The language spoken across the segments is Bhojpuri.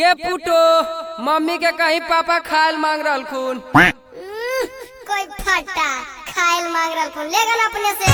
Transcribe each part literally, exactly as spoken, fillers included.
ए पुटो मम्मी के कहीं पापा खायल मांग रहल खून। कोई फटा खायल मांग रहल खून ले गल अपने से।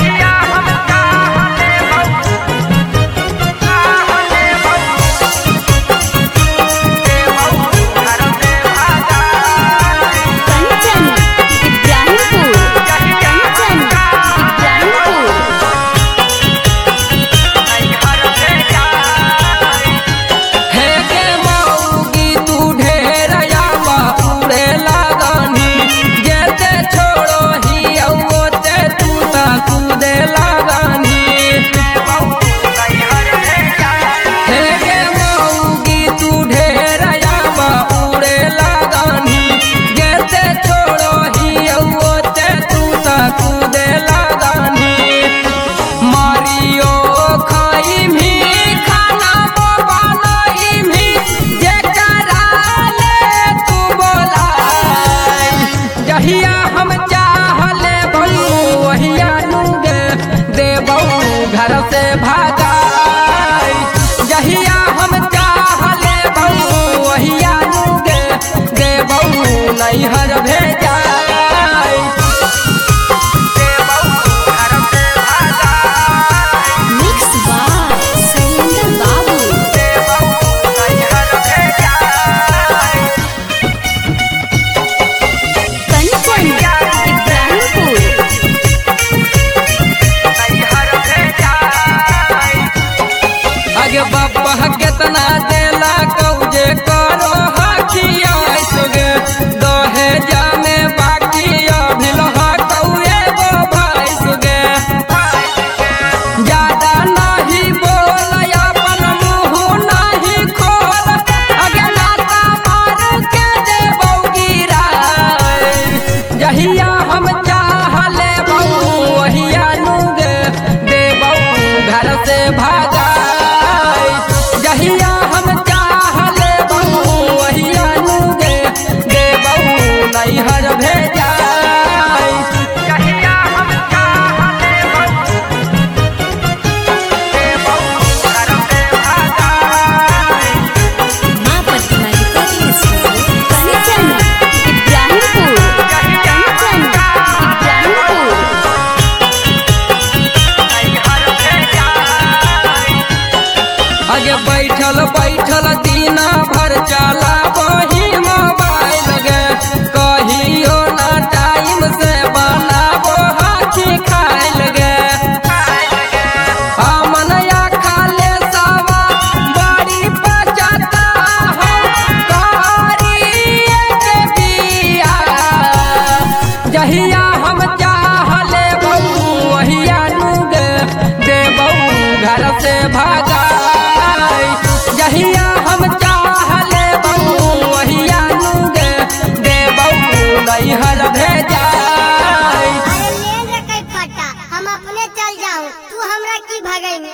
घर से भागा जहिया हम चाहले बहू वहिया नुगे दे बहू नैहर भेजा बाबा केतना देला कौजे करो हकिया सुगे दहेजा में बाकी अभिल हकौए गो भाई सुगे ज्यादा नहीं बोल अपन मुँह नहीं खोल अगे नाता मार के देबौ गिराय जहिया हम चाहले बहू वहिया नुगे देबौ घर से भागा जहिया हम चाहले बहू वहिया नुगे दे बहू नैहर भेजा जहिया हम चाहले बहू दे बहू घर से भागा। मां पटना रिकॉर्डिंग स्टूडियो कंचन इब्राहिमपुर कंचन इब्राहिमपुर नैहर भेजा आगे बैठल बैठल दीना भर चला वही मोबाइल गे कहियो ना टाइम से बनाबो हाथी खाइल गे हमनया खाले सवा बड़ी बचता हम करिए के बिया जहिया हम चाहले बहू वहिया नुगे दे बहू घर से भागा।